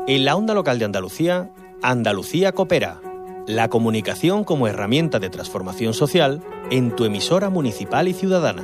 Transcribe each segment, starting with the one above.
En la onda local de Andalucía, Andalucía Coopera. La comunicación como herramienta de transformación social en tu emisora municipal y ciudadana.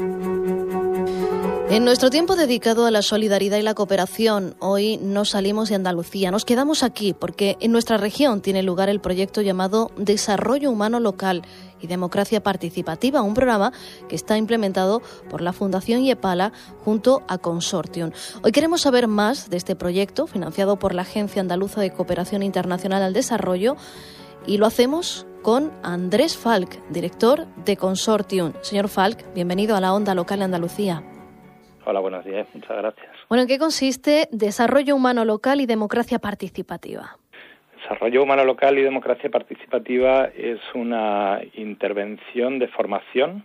En nuestro tiempo dedicado a la solidaridad y la cooperación, hoy no salimos de Andalucía, nos quedamos aquí porque en nuestra región tiene lugar el proyecto llamado Desarrollo Humano Local y Democracia Participativa, un programa que está implementado por la Fundación IEPALA junto a Consortium. Hoy queremos saber más de este proyecto, financiado por la Agencia Andaluza de Cooperación Internacional al Desarrollo, y lo hacemos con Andrés Falk, director de Consortium. Señor Falk, bienvenido a la onda local de Andalucía. Hola, buenos días, muchas gracias. Bueno, ¿en qué consiste Desarrollo Humano Local y Democracia Participativa? Desarrollo Humano Local y Democracia Participativa es una intervención de formación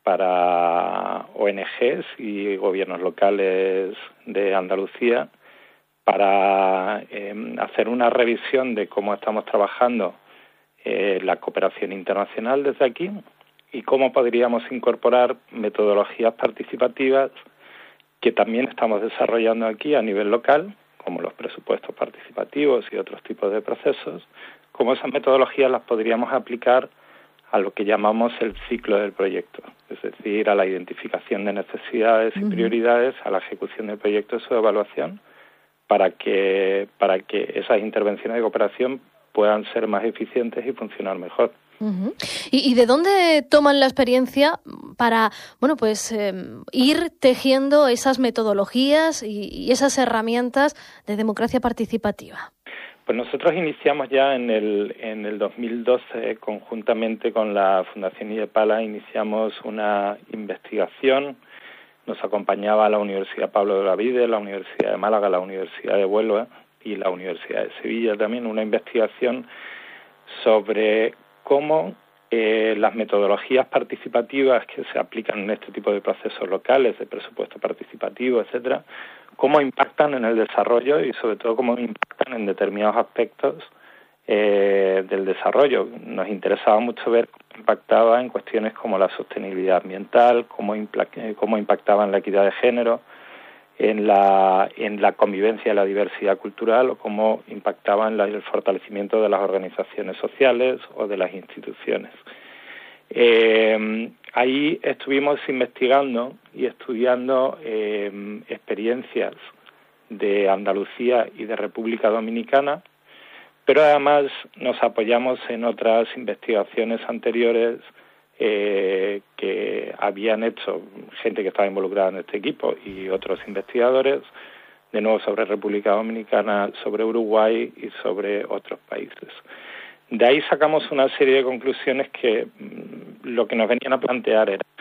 para ONGs y gobiernos locales de Andalucía para hacer una revisión de cómo estamos trabajando la cooperación internacional desde aquí y cómo podríamos incorporar metodologías participativas que también estamos desarrollando aquí a nivel local, como los presupuestos participativos y otros tipos de procesos, cómo esas metodologías las podríamos aplicar a lo que llamamos el ciclo del proyecto, es decir, a la identificación de necesidades y prioridades, a la ejecución del proyecto y su evaluación, para que esas intervenciones de cooperación puedan ser más eficientes y funcionar mejor. ¿Y de dónde toman la experiencia para, ir tejiendo esas metodologías y esas herramientas de democracia participativa? Pues nosotros iniciamos ya en el 2012, conjuntamente con la Fundación IEPALA, iniciamos una investigación. Nos acompañaba la Universidad Pablo de Olavide, la Universidad de Málaga, la Universidad de Huelva y la Universidad de Sevilla también, una investigación sobre cómo las metodologías participativas que se aplican en este tipo de procesos locales, de presupuesto participativo, etcétera, cómo impactan en el desarrollo y sobre todo cómo impactan en determinados aspectos del desarrollo. Nos interesaba mucho ver cómo impactaba en cuestiones como la sostenibilidad ambiental, cómo impactaba en la equidad de género, en la convivencia y la diversidad cultural, o cómo impactaba en el fortalecimiento de las organizaciones sociales o de las instituciones. Ahí estuvimos investigando y estudiando experiencias de Andalucía y de República Dominicana, pero además nos apoyamos en otras investigaciones anteriores que habían hecho gente que estaba involucrada en este equipo y otros investigadores, de nuevo sobre República Dominicana, sobre Uruguay y sobre otros países. De ahí sacamos una serie de conclusiones que lo que nos venían a plantear era: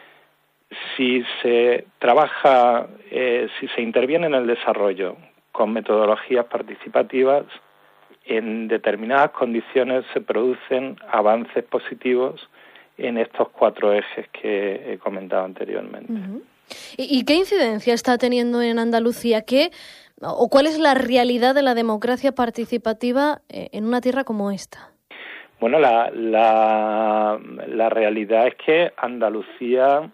si se trabaja, si se interviene en el desarrollo con metodologías participativas, en determinadas condiciones se producen avances positivos en estos 4 ejes que he comentado anteriormente. ¿Y qué incidencia está teniendo en Andalucía? ¿Cuál es la realidad de la democracia participativa en una tierra como esta? Bueno, la realidad es que Andalucía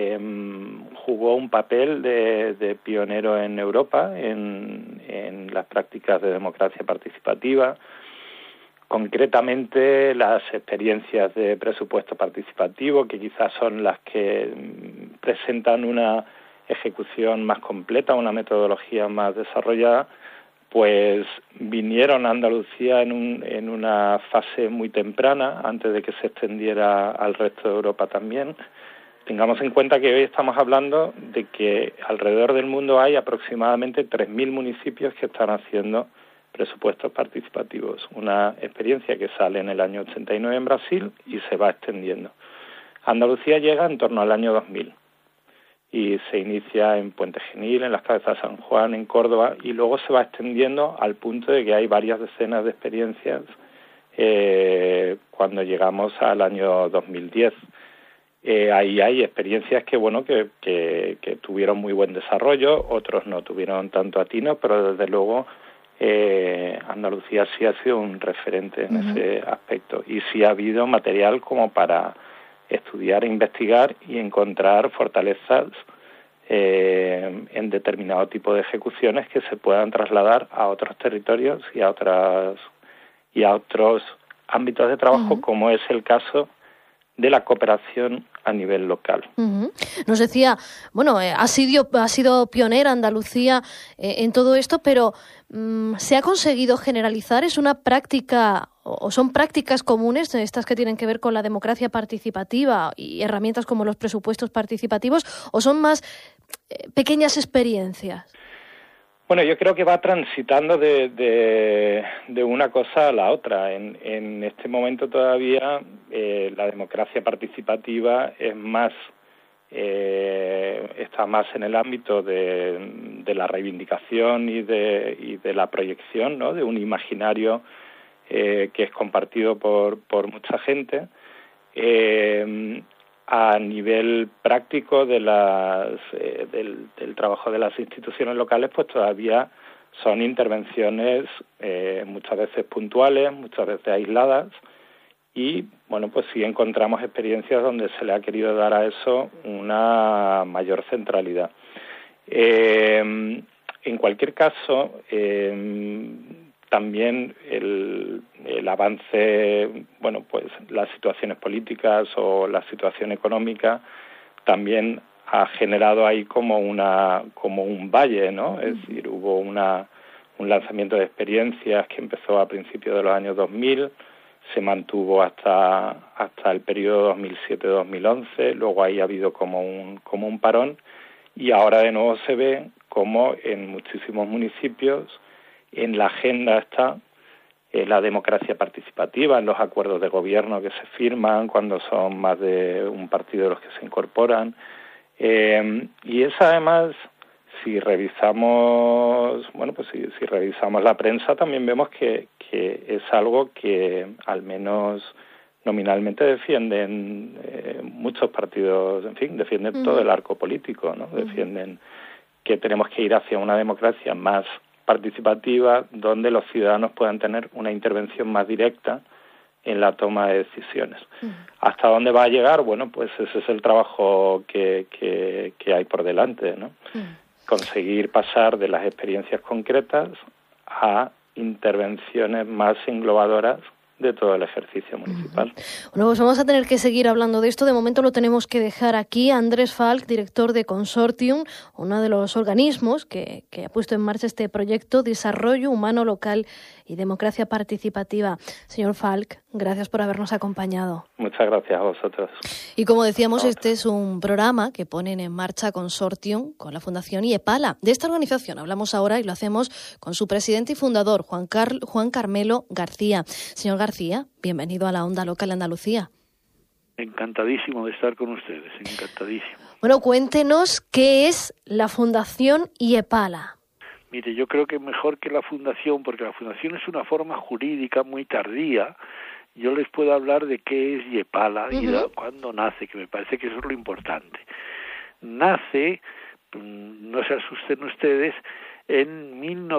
jugó un papel de pionero en Europa en las prácticas de democracia participativa. Concretamente, las experiencias de presupuesto participativo, que quizás son las que presentan una ejecución más completa, una metodología más desarrollada, pues vinieron a Andalucía en una fase muy temprana, antes de que se extendiera al resto de Europa también. Tengamos en cuenta que hoy estamos hablando de que alrededor del mundo hay aproximadamente 3.000 municipios que están haciendo presupuestos participativos, una experiencia que sale en el año 89 en Brasil y se va extendiendo. Andalucía llega en torno al año 2000 y se inicia en Puente Genil, en las Cabezas de San Juan, en Córdoba, y luego se va extendiendo al punto de que hay varias decenas de experiencias cuando llegamos al año 2010. Ahí hay experiencias que tuvieron muy buen desarrollo, otros no tuvieron tanto atino, pero desde luego Andalucía sí ha sido un referente en ese aspecto y sí ha habido material como para estudiar, investigar y encontrar fortalezas en determinado tipo de ejecuciones que se puedan trasladar a otros territorios y a otros ámbitos de trabajo, como es el caso de la cooperación a nivel local. Nos decía, bueno, ha sido pionera Andalucía en todo esto, pero ¿se ha conseguido generalizar? ¿Es una práctica o son prácticas comunes, estas que tienen que ver con la democracia participativa y herramientas como los presupuestos participativos, o son más pequeñas experiencias? Bueno, yo creo que va transitando de una cosa a la otra. En este momento todavía la democracia participativa es más está más en el ámbito de la reivindicación y de la proyección, ¿no?, de un imaginario que es compartido por mucha gente. A nivel práctico del trabajo de las instituciones locales, pues todavía son intervenciones muchas veces puntuales, muchas veces aisladas, y bueno, pues sí encontramos experiencias donde se le ha querido dar a eso una mayor centralidad. En cualquier caso, también el avance, bueno, pues las situaciones políticas o la situación económica también ha generado ahí como un valle, ¿no? Es decir, hubo un lanzamiento de experiencias que empezó a principios de los años 2000, se mantuvo hasta el periodo 2007-2011, luego ahí ha habido como un parón, y ahora de nuevo se ve como en muchísimos municipios en la agenda está la democracia participativa, en los acuerdos de gobierno que se firman cuando son más de un partido los que se incorporan, y es además, si revisamos si revisamos la prensa, también vemos que es algo que al menos nominalmente defienden muchos partidos, en fin, defienden todo el arco político, ¿no? Defienden que tenemos que ir hacia una democracia más participativa, donde los ciudadanos puedan tener una intervención más directa en la toma de decisiones. ¿Hasta dónde va a llegar? Bueno, pues ese es el trabajo que hay por delante, ¿no? Conseguir pasar de las experiencias concretas a intervenciones más englobadoras de todo el ejercicio municipal. Bueno, pues vamos a tener que seguir hablando de esto. De momento lo tenemos que dejar aquí. Andrés Falk, director de Consortium, uno de los organismos que ha puesto en marcha este proyecto Desarrollo Humano Local y Democracia Participativa. Señor Falk, gracias por habernos acompañado. Muchas gracias a vosotros. Y como decíamos, este es un programa que ponen en marcha Consortium con la Fundación IEPALA. De esta organización hablamos ahora y lo hacemos con su presidente y fundador, Juan Carmelo García. Señor García, bienvenido a la Onda Local de Andalucía. Encantadísimo de estar con ustedes, encantadísimo. Bueno, cuéntenos qué es la Fundación IEPALA. Mire, yo creo que mejor que la fundación, porque la fundación es una forma jurídica muy tardía. Yo les puedo hablar de qué es IEPALA y de cuándo nace, que me parece que eso es lo importante. Nace, no se asusten ustedes, en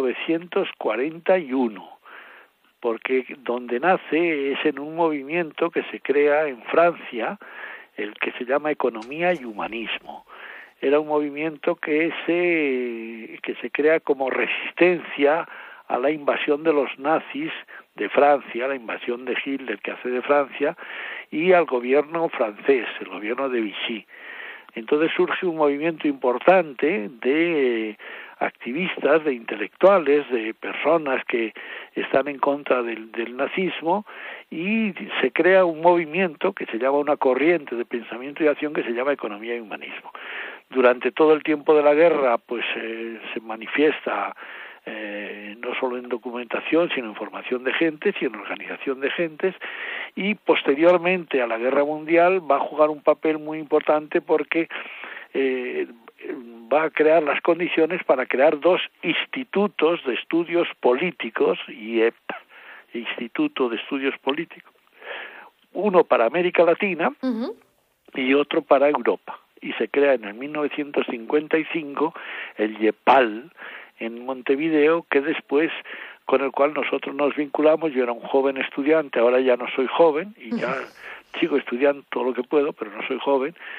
1941, porque donde nace es en un movimiento que se crea en Francia, el que se llama Economía y Humanismo. Era un movimiento que se crea como resistencia a la invasión de los nazis de Francia, la invasión de Hitler que hace de Francia, y al gobierno francés, el gobierno de Vichy. Entonces surge un movimiento importante de activistas, de intelectuales, de personas que están en contra del nazismo, y se crea un movimiento que se llama una corriente de pensamiento y acción que se llama Economía y Humanismo. Durante todo el tiempo de la guerra, pues se manifiesta no solo en documentación, sino en formación de gentes y en organización de gentes, y posteriormente a la Guerra Mundial va a jugar un papel muy importante porque va a crear las condiciones para crear dos institutos de estudios políticos, IEP, Instituto de Estudios Políticos, uno para América Latina y otro para Europa. Y se crea en el 1955 el IEPAL en Montevideo, que después, con el cual nosotros nos vinculamos. Yo era un joven estudiante, ahora ya no soy joven, y ya sigo estudiando todo lo que puedo, pero no soy joven,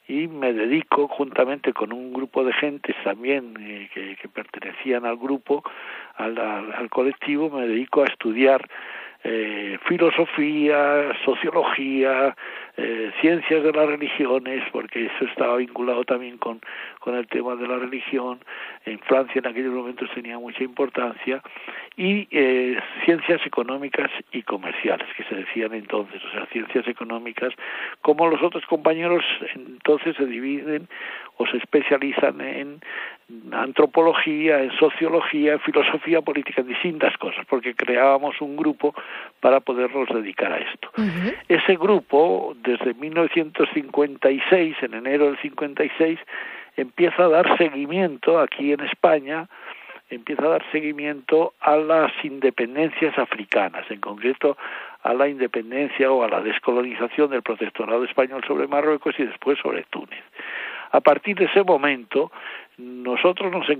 y me dedico, juntamente con un grupo de gentes también que pertenecían al grupo, al colectivo, me dedico a estudiar filosofía, sociología, ciencias de las religiones, porque eso estaba vinculado también con el tema de la religión. En Francia en aquellos momentos tenía mucha importancia, y ciencias económicas y comerciales, que se decían entonces, o sea, ciencias económicas, como los otros compañeros entonces se dividen o se especializan en antropología, en sociología, en filosofía política, en distintas cosas, porque creábamos un grupo para podernos dedicar a esto. Uh-huh. Ese grupo, desde 1956, en enero del 56, empieza a dar seguimiento aquí en España, a las independencias africanas, en concreto a la independencia o a la descolonización del protectorado español sobre Marruecos y después sobre Túnez. A partir de ese momento, nosotros nos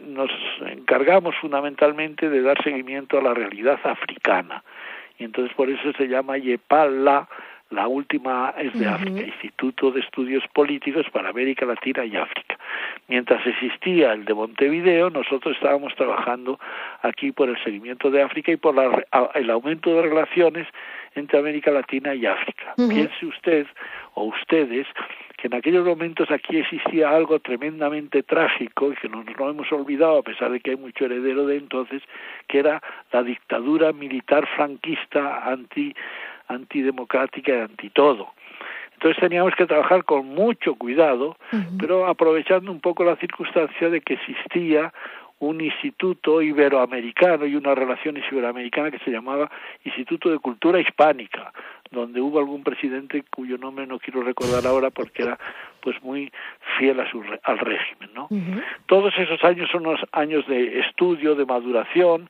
encargamos fundamentalmente de dar seguimiento a la realidad africana, y entonces por eso se llama YEPALA. La última es de África, Instituto de Estudios Políticos para América Latina y África. Mientras existía el de Montevideo, nosotros estábamos trabajando aquí por el seguimiento de África y por el aumento de relaciones entre América Latina y África. Piense usted o ustedes que en aquellos momentos aquí existía algo tremendamente trágico y que no nos lo hemos olvidado, a pesar de que hay mucho heredero de entonces, que era la dictadura militar franquista antidemocrática y anti todo. Entonces teníamos que trabajar con mucho cuidado, pero aprovechando un poco la circunstancia de que existía un instituto iberoamericano y una relación iberoamericana que se llamaba Instituto de Cultura Hispánica, donde hubo algún presidente cuyo nombre no quiero recordar ahora porque era pues muy fiel al régimen, ¿no? Todos esos años son unos años de estudio, de maduración,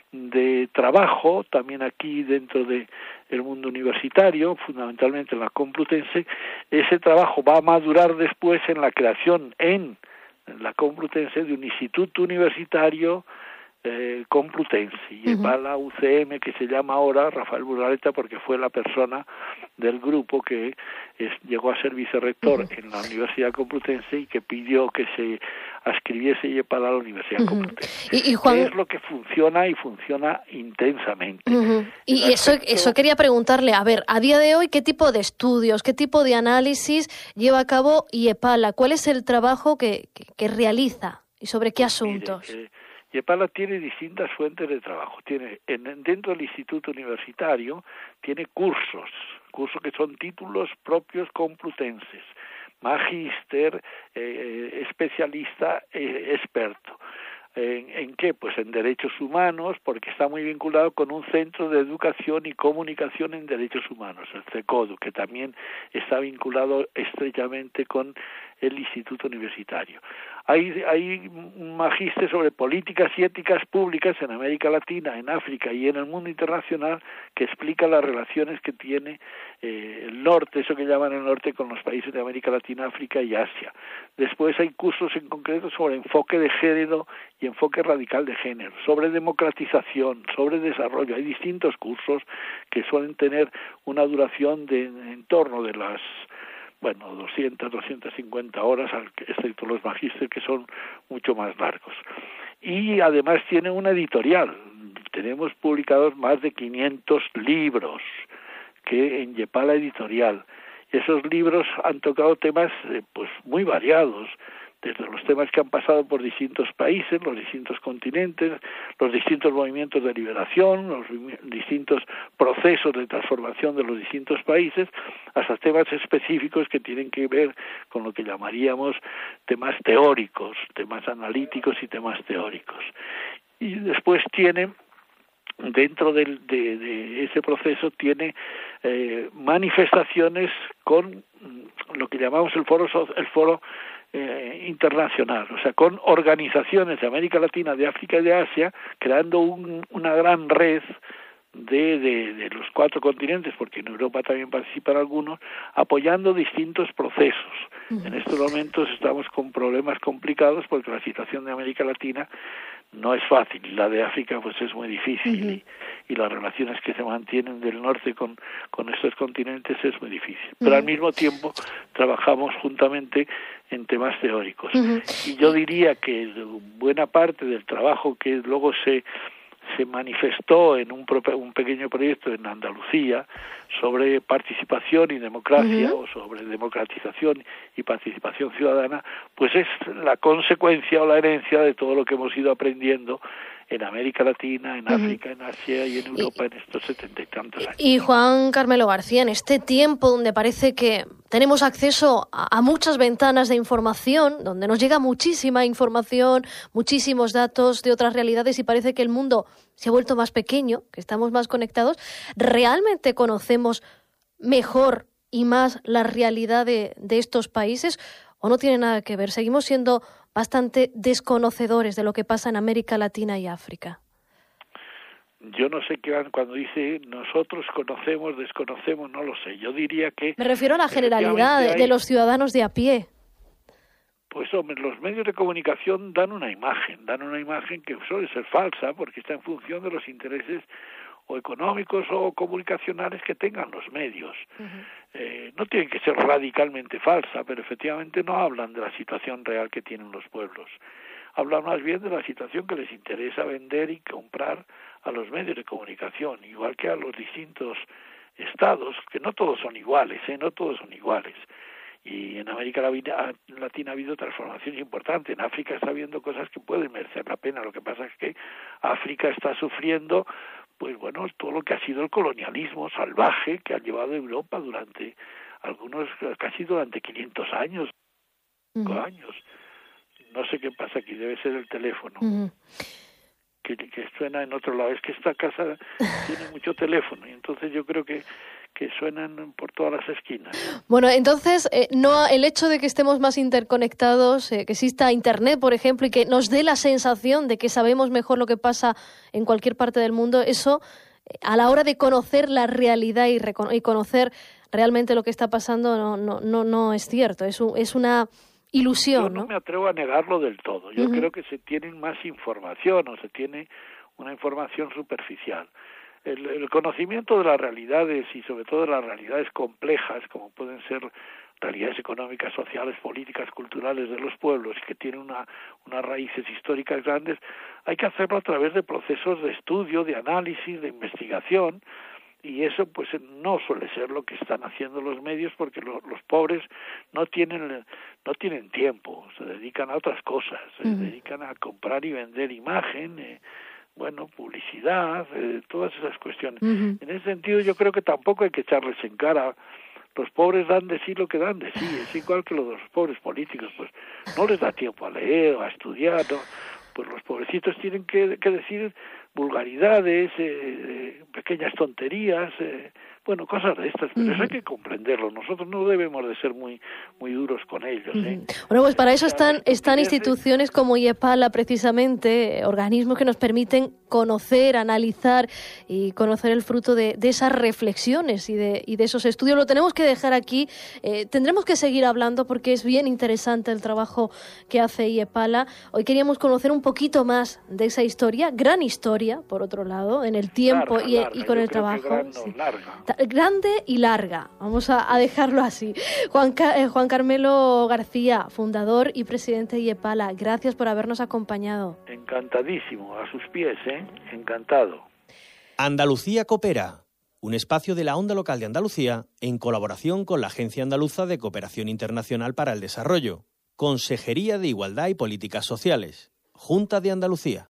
de trabajo, también aquí dentro de el mundo universitario, fundamentalmente en la Complutense. Ese trabajo va a madurar después en la creación en la Complutense de un instituto universitario Complutense, y va a la UCM, que se llama ahora Rafael Burgareta, porque fue la persona del grupo que llegó a ser vicerrector en la Universidad Complutense y que pidió que se adscribiese YEPALA a la Universidad Complutense. Y Juan... Es lo que funciona y funciona intensamente. Y eso quería preguntarle, a ver, a día de hoy, ¿qué tipo de estudios, qué tipo de análisis lleva a cabo YEPALA? ¿Cuál es el trabajo que realiza y sobre qué asuntos? Mire, YEPALA tiene distintas fuentes de trabajo. Dentro del instituto universitario tiene cursos que son títulos propios complutenses, magíster, especialista, experto. ¿En qué? Pues en derechos humanos, porque está muy vinculado con un centro de educación y comunicación en derechos humanos, el CECODU, que también está vinculado estrechamente con el instituto universitario. Hay un magíster sobre políticas y éticas públicas en América Latina, en África y en el mundo internacional, que explica las relaciones que tiene el norte, eso que llaman el norte, con los países de América Latina, África y Asia. Después hay cursos en concreto sobre enfoque de género y enfoque radical de género, sobre democratización, sobre desarrollo. Hay distintos cursos que suelen tener una duración de en torno de las 200, 250 horas, excepto los magísteres, que son mucho más largos. Y además tiene una editorial. Tenemos publicados más de 500 libros que en YEPALA Editorial. Esos libros han tocado temas pues muy variados, desde los temas que han pasado por distintos países, los distintos continentes, los distintos movimientos de liberación, los distintos procesos de transformación de los distintos países, hasta temas específicos que tienen que ver con lo que llamaríamos temas teóricos, temas analíticos y temas teóricos. Y después tiene, dentro de ese proceso, tiene manifestaciones con lo que llamamos el foro internacional, o sea, con organizaciones de América Latina, de África y de Asia, creando una gran red de los 4 continentes, porque en Europa también participan algunos, apoyando distintos procesos. En estos momentos estamos con problemas complicados porque la situación de América Latina no es fácil. La de África pues es muy difícil y las relaciones que se mantienen del norte con estos continentes es muy difícil. Pero al mismo tiempo trabajamos juntamente en temas teóricos. Y yo diría que buena parte del trabajo que luego se manifestó en un pequeño proyecto en Andalucía sobre participación y democracia, o sobre democratización y participación ciudadana, pues es la consecuencia o la herencia de todo lo que hemos ido aprendiendo en América Latina, en África, en Asia y en Europa en estos 70 y tantos años. Y Juan Carmelo García, en este tiempo donde parece que tenemos acceso a muchas ventanas de información, donde nos llega muchísima información, muchísimos datos de otras realidades y parece que el mundo se ha vuelto más pequeño, que estamos más conectados, ¿realmente conocemos mejor y más la realidad de estos países o no tiene nada que ver? Seguimos siendo bastante desconocedores de lo que pasa en América Latina y África. Yo no sé qué cuando dice nosotros conocemos, desconocemos, no lo sé. Yo diría que... Me refiero a la generalidad de los ciudadanos de a pie. Pues hombre, los medios de comunicación dan una imagen que suele ser falsa porque está en función de los intereses o económicos o comunicacionales que tengan los medios. No tienen que ser radicalmente falsa, pero efectivamente no hablan de la situación real que tienen los pueblos. Hablan más bien de la situación que les interesa vender y comprar a los medios de comunicación, igual que a los distintos estados, que no todos son iguales, no todos son iguales. Y en América Latina ha habido transformaciones importantes. En África está habiendo cosas que pueden merecer la pena. Lo que pasa es que África está sufriendo, pues bueno, todo lo que ha sido el colonialismo salvaje que ha llevado a Europa durante casi durante 500 años, 5 años. No sé qué pasa aquí, debe ser el teléfono. Que suena en otro lado. Es que esta casa tiene mucho teléfono y entonces yo creo que suenan por todas las esquinas. Bueno, entonces, no el hecho de que estemos más interconectados, que exista Internet, por ejemplo, y que nos dé la sensación de que sabemos mejor lo que pasa en cualquier parte del mundo, eso, a la hora de conocer la realidad y conocer realmente lo que está pasando, no es cierto. Es una ilusión, ¿no? Yo no me atrevo a negarlo del todo. Yo creo que se tiene más información o se tiene una información superficial. El conocimiento de las realidades y sobre todo de las realidades complejas, como pueden ser realidades económicas, sociales, políticas, culturales de los pueblos, que tienen unas raíces históricas grandes, hay que hacerlo a través de procesos de estudio, de análisis, de investigación, y eso pues no suele ser lo que están haciendo los medios porque los pobres no tienen tiempo, se dedican a otras cosas, se dedican a comprar y vender imagen, publicidad, todas esas cuestiones. En ese sentido yo creo que tampoco hay que echarles en cara. Los pobres dan de sí lo que dan de sí, es igual que los pobres políticos, pues no les da tiempo a leer o a estudiar, ¿no? Pues los pobrecitos tienen que decir vulgaridades, pequeñas tonterías, cosas de estas, pero eso hay que comprenderlo. Nosotros no debemos de ser muy duros con ellos. Bueno, pues para eso están instituciones como IEPALA, precisamente, organismos que nos permiten conocer, analizar y conocer el fruto de esas reflexiones y de esos estudios. Lo tenemos que dejar aquí. Tendremos que seguir hablando porque es bien interesante el trabajo que hace IEPALA. Hoy queríamos conocer un poquito más de esa historia, gran historia, por otro lado, en el tiempo larga, y con el trabajo. Grande y larga, vamos a dejarlo así. Juan Carmelo García, fundador y presidente de IEPALA, gracias por habernos acompañado. Encantadísimo, a sus pies, encantado. Andalucía Coopera, un espacio de la Onda Local de Andalucía en colaboración con la Agencia Andaluza de Cooperación Internacional para el Desarrollo, Consejería de Igualdad y Políticas Sociales, Junta de Andalucía.